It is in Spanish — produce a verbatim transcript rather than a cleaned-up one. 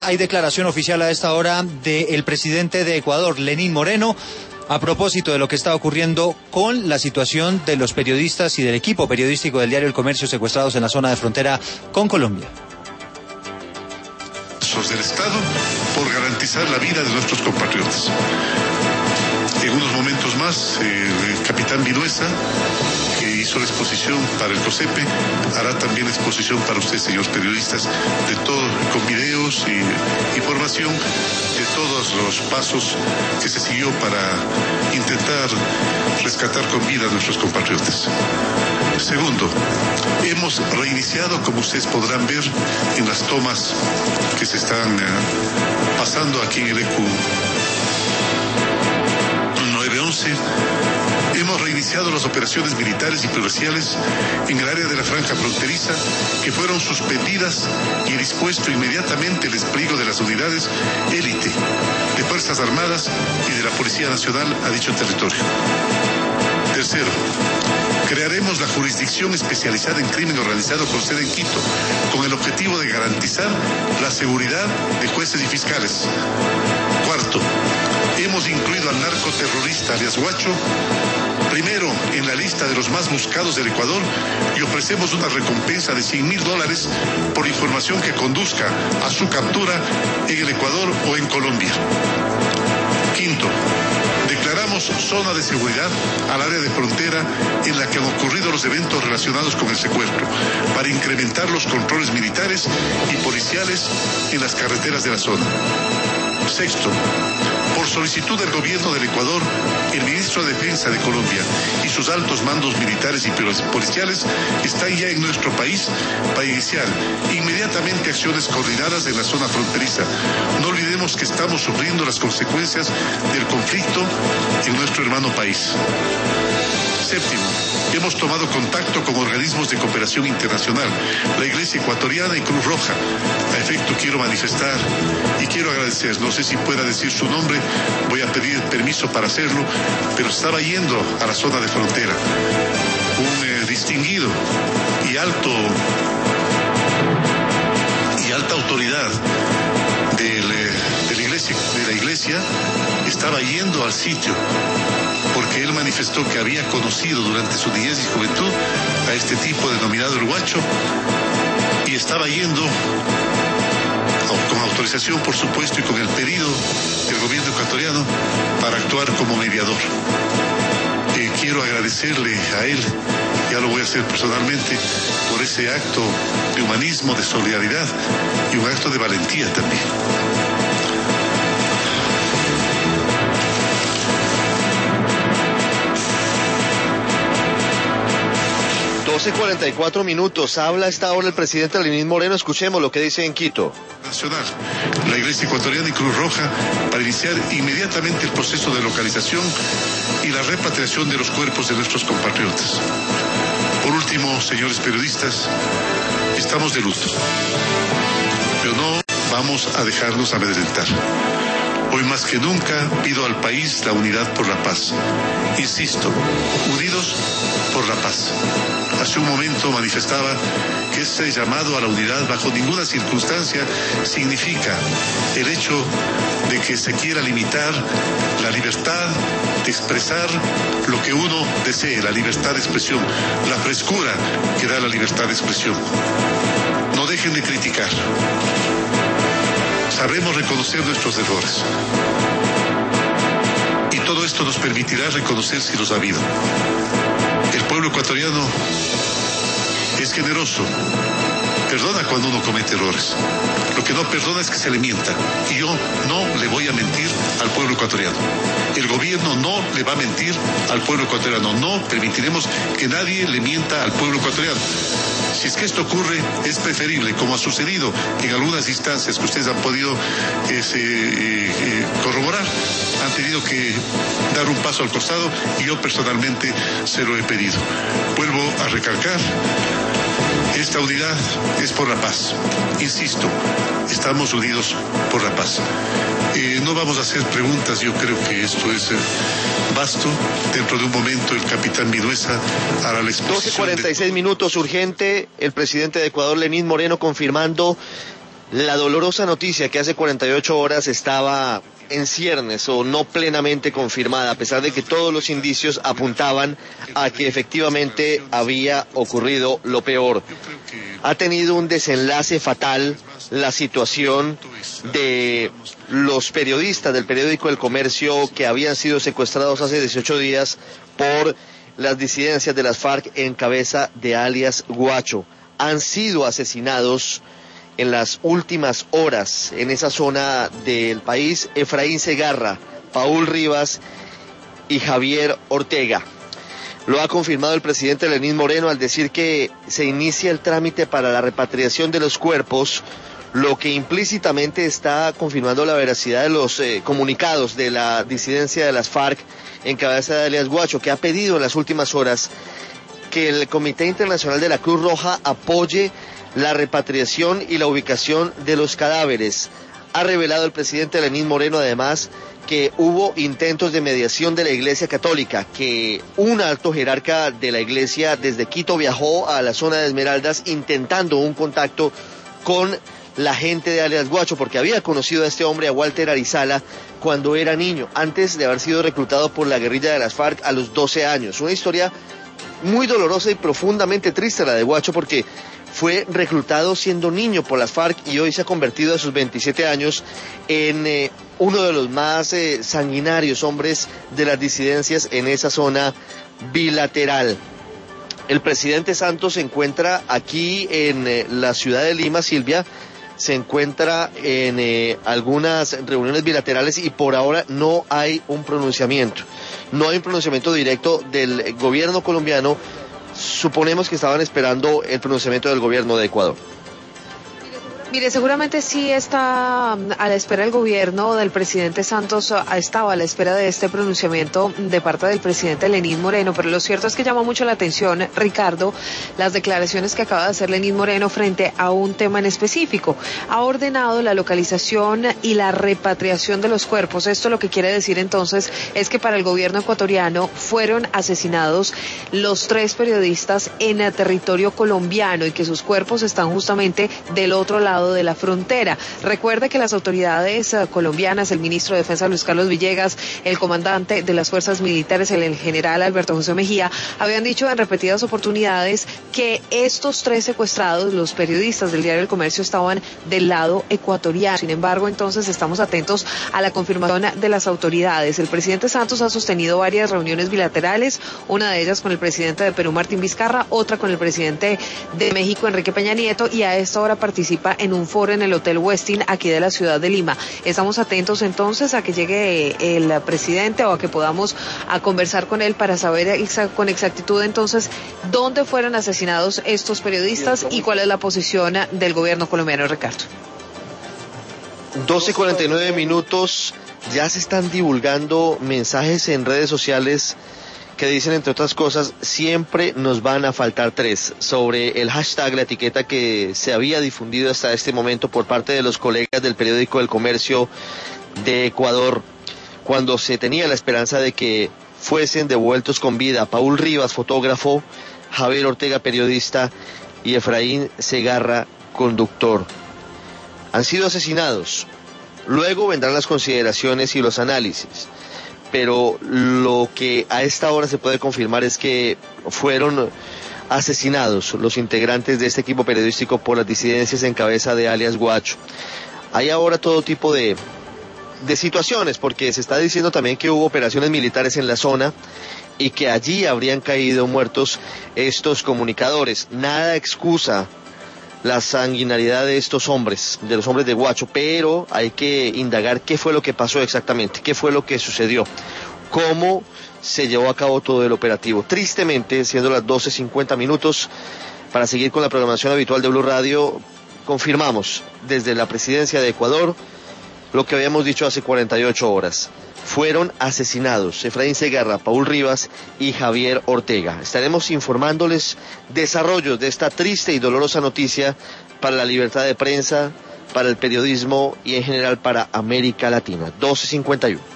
Hay declaración oficial a esta hora del presidente de Ecuador, Lenín Moreno, a propósito de lo que está ocurriendo con la situación de los periodistas y del equipo periodístico del diario El Comercio secuestrados en la zona de frontera con Colombia. Del Estado por garantizar la vida de nuestros compatriotas. En unos momentos más, eh, el capitán Vinuesa, que hizo la exposición para el COSEPE, hará también la exposición para ustedes, señores periodistas, de todo, con videos y información de todos los pasos que se siguió para intentar rescatar con vida a nuestros compatriotas. Segundo, hemos reiniciado, como ustedes podrán ver en las tomas que se están eh, pasando aquí en el E Q nueve once, hemos reiniciado las operaciones militares y policiales en el área de la franja fronteriza, que fueron suspendidas y dispuesto inmediatamente el despliegue de las unidades élite de Fuerzas Armadas y de la Policía Nacional a dicho territorio. Tercero, crearemos la jurisdicción especializada en crimen organizado con sede en Quito, con el objetivo de garantizar la seguridad de jueces y fiscales. Cuarto, hemos incluido al narcoterrorista alias Guacho primero en la lista de los más buscados del Ecuador y ofrecemos una recompensa de cien mil dólares por información que conduzca a su captura en el Ecuador o en Colombia. Quinto, declaramos zona de seguridad al área de frontera en la que han ocurrido los eventos relacionados con el secuestro, para incrementar los controles militares y policiales en las carreteras de la zona. Sexto, por solicitud del gobierno del Ecuador, el ministro de Defensa de Colombia y sus altos mandos militares y policiales están ya en nuestro país para iniciar inmediatamente acciones coordinadas en la zona fronteriza. No olvidemos que estamos sufriendo las consecuencias del conflicto en nuestro hermano país. Séptimo, hemos tomado contacto con organismos de cooperación internacional, la Iglesia Ecuatoriana y Cruz Roja. A efecto quiero manifestar y quiero agradecer, no sé si pueda decir su nombre, voy a pedir permiso para hacerlo, pero estaba yendo a la zona de frontera un eh, distinguido y alto y alta autoridad del, eh, de la iglesia, de la iglesia estaba yendo al sitio, porque él manifestó que había conocido durante su niñez y juventud a este tipo denominado el Guacho, y estaba yendo con autorización, por supuesto, y con el pedido del gobierno ecuatoriano para actuar como mediador. Eh, quiero agradecerle a él, ya lo voy a hacer personalmente, por ese acto de humanismo, de solidaridad y un acto de valentía también. doce cuarenta y cuatro minutos. Habla a esta hora el presidente Lenín Moreno. Escuchemos lo que dice en Quito. Nacional, la Iglesia Ecuatoriana y Cruz Roja, para iniciar inmediatamente el proceso de localización y la repatriación de los cuerpos de nuestros compatriotas. Por último, señores periodistas, estamos de luto, pero no vamos a dejarnos amedrentar. Hoy más que nunca pido al país la unidad por la paz. Insisto, unidos por la paz. Hace un momento manifestaba que este llamado a la unidad bajo ninguna circunstancia significa el hecho de que se quiera limitar la libertad de expresar lo que uno desee, la libertad de expresión, la frescura que da la libertad de expresión. No dejen de criticar. Sabremos reconocer nuestros errores. Y todo esto nos permitirá reconocer si los ha habido. El pueblo ecuatoriano es generoso, perdona cuando uno comete errores. Lo que no perdona es que se le mienta. Y yo no le voy a mentir al pueblo ecuatoriano. El gobierno no le va a mentir al pueblo ecuatoriano. No permitiremos que nadie le mienta al pueblo ecuatoriano. Si es que esto ocurre, es preferible, como ha sucedido en algunas instancias que ustedes han podido ese, eh, eh, corroborar, han tenido que dar un paso al costado y yo personalmente se lo he pedido. Vuelvo a recalcar, esta unidad es por la paz. Insisto, estamos unidos por la paz. Eh, no vamos a hacer preguntas, yo creo que esto es eh, vasto. Dentro de un momento el capitán Vinuesa hará la exposición. doce cuarenta y seis de... minutos, urgente, el presidente de Ecuador, Lenín Moreno, confirmando la dolorosa noticia que hace cuarenta y ocho horas estaba en ciernes o no plenamente confirmada, a pesar de que todos los indicios apuntaban a que efectivamente había ocurrido lo peor. Ha tenido un desenlace fatal la situación de los periodistas del periódico El Comercio que habían sido secuestrados hace dieciocho días por las disidencias de las FARC en cabeza de alias Guacho. Han sido asesinados en las últimas horas en esa zona del país Efraín Segarra, Paul Rivas y Javier Ortega. Lo ha confirmado el presidente Lenín Moreno al decir que se inicia el trámite para la repatriación de los cuerpos, lo que implícitamente está confirmando la veracidad de los eh, comunicados de la disidencia de las FARC en cabeza de alias Guacho, que ha pedido en las últimas horas que el Comité Internacional de la Cruz Roja apoye la repatriación y la ubicación de los cadáveres. Ha revelado el presidente Lenín Moreno además que hubo intentos de mediación de la Iglesia Católica, que un alto jerarca de la Iglesia desde Quito viajó a la zona de Esmeraldas intentando un contacto con la gente de alias Guacho, porque había conocido a este hombre, a Walter Arizala, cuando era niño, antes de haber sido reclutado por la guerrilla de las FARC a los doce años. Una historia muy dolorosa y profundamente triste la de Guacho, porque fue reclutado siendo niño por las FARC y hoy se ha convertido a sus veintisiete años en eh, uno de los más eh, sanguinarios hombres de las disidencias en esa zona bilateral. El presidente Santos se encuentra aquí en eh, la ciudad de Lima, Silvia, se encuentra en eh, algunas reuniones bilaterales y por ahora no hay un pronunciamiento. No hay un pronunciamiento directo del gobierno colombiano. Suponemos que estaban esperando el pronunciamiento del gobierno de Ecuador. Mire, seguramente sí está a la espera el gobierno del presidente Santos, estaba a la espera de este pronunciamiento de parte del presidente Lenín Moreno, pero lo cierto es que llama mucho la atención, Ricardo, las declaraciones que acaba de hacer Lenín Moreno frente a un tema en específico. Ha ordenado la localización y la repatriación de los cuerpos. Esto lo que quiere decir entonces es que para el gobierno ecuatoriano fueron asesinados los tres periodistas en el territorio colombiano y que sus cuerpos están justamente del otro lado de la frontera. Recuerde que las autoridades uh, colombianas, el ministro de Defensa Luis Carlos Villegas, el comandante de las fuerzas militares, el, el general Alberto José Mejía, habían dicho en repetidas oportunidades que estos tres secuestrados, los periodistas del diario El Comercio, estaban del lado ecuatoriano. Sin embargo, entonces estamos atentos a la confirmación de las autoridades. El presidente Santos ha sostenido varias reuniones bilaterales, una de ellas con el presidente de Perú, Martín Vizcarra, otra con el presidente de México, Enrique Peña Nieto, y a esta hora participa en un foro en el Hotel Westin aquí de la ciudad de Lima. Estamos atentos entonces a que llegue el presidente o a que podamos a conversar con él para saber exa- con exactitud entonces dónde fueron asesinados estos periodistas y cuál es la posición del gobierno colombiano, Ricardo. doce cuarenta y nueve minutos, ya se están divulgando mensajes en redes sociales que dicen, entre otras cosas, siempre nos van a faltar tres, sobre el hashtag, la etiqueta que se había difundido hasta este momento por parte de los colegas del periódico El Comercio de Ecuador, cuando se tenía la esperanza de que fuesen devueltos con vida Paul Rivas, fotógrafo, Javier Ortega, periodista, y Efraín Segarra, conductor. Han sido asesinados. Luego vendrán las consideraciones y los análisis. Pero lo que a esta hora se puede confirmar es que fueron asesinados los integrantes de este equipo periodístico por las disidencias en cabeza de alias Guacho. Hay ahora todo tipo de, de situaciones, porque se está diciendo también que hubo operaciones militares en la zona y que allí habrían caído muertos estos comunicadores. Nada excusa la sanguinariedad de estos hombres, de los hombres de Guacho, pero hay que indagar qué fue lo que pasó exactamente, qué fue lo que sucedió, cómo se llevó a cabo todo el operativo. Tristemente, siendo las doce cincuenta minutos, para seguir con la programación habitual de Blue Radio, confirmamos desde la presidencia de Ecuador lo que habíamos dicho hace cuarenta y ocho horas. Fueron asesinados Efraín Segarra, Paul Rivas y Javier Ortega. Estaremos informándoles desarrollos de esta triste y dolorosa noticia para la libertad de prensa, para el periodismo y en general para América Latina. doce cincuenta y uno.